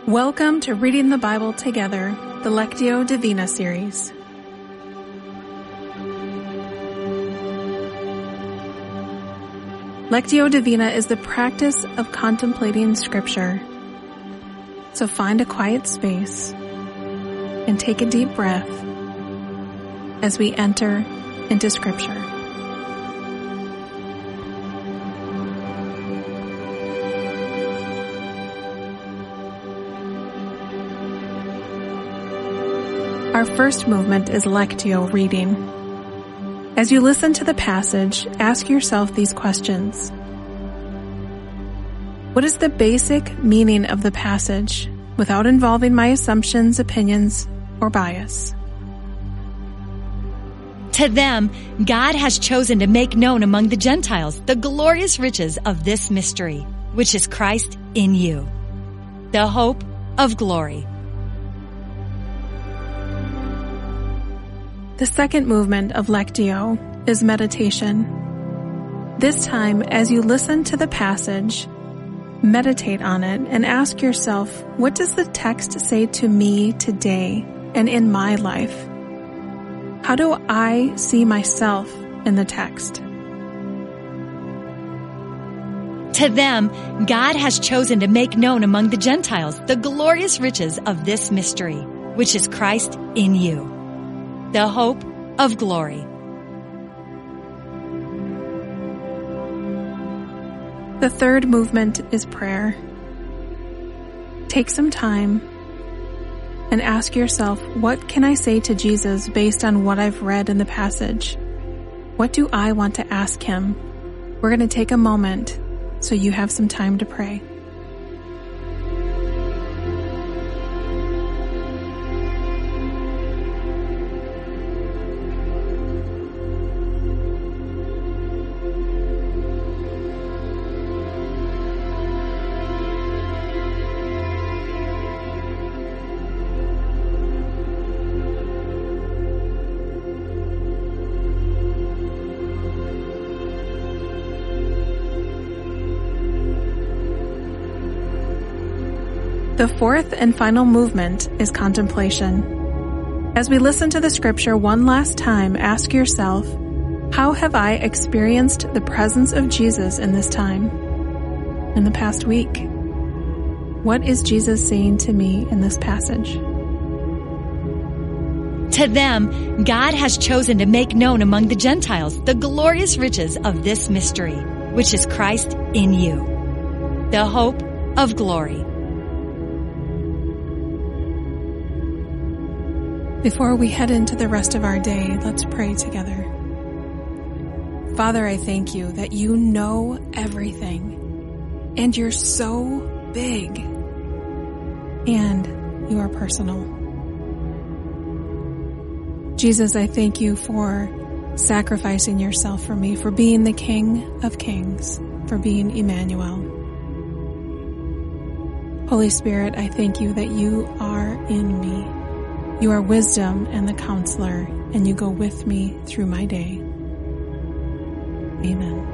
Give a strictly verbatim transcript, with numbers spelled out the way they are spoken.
Welcome to Reading the Bible Together, the Lectio Divina series. Lectio Divina is the practice of contemplating Scripture. So find a quiet space and take a deep breath as we enter into Scripture. Our first movement is Lectio reading. As you listen to the passage, ask yourself these questions. What is the basic meaning of the passage without involving my assumptions, opinions, or bias? To them, God has chosen to make known among the Gentiles the glorious riches of this mystery, which is Christ in you, the hope of glory. The second movement of Lectio is meditation. This time, as you listen to the passage, meditate on it and ask yourself, what does the text say to me today and in my life? How do I see myself in the text? To them, God has chosen to make known among the Gentiles the glorious riches of this mystery, which is Christ in you, the hope of glory. The third movement is prayer. Take some time and ask yourself, what can I say to Jesus based on what I've read in the passage? What do I want to ask him? We're going to take a moment so you have some time to pray. The fourth and final movement is contemplation. As we listen to the scripture one last time, ask yourself, how have I experienced the presence of Jesus in this time, in the past week? What is Jesus saying to me in this passage? To them, God has chosen to make known among the Gentiles the glorious riches of this mystery, which is Christ in you, the hope of glory. Before we head into the rest of our day, let's pray together. Father, I thank you that you know everything, and you're so big, and you are personal. Jesus, I thank you for sacrificing yourself for me, for being the King of Kings, for being Emmanuel. Holy Spirit, I thank you that you are in me. You are wisdom and the counselor, and you go with me through my day. Amen.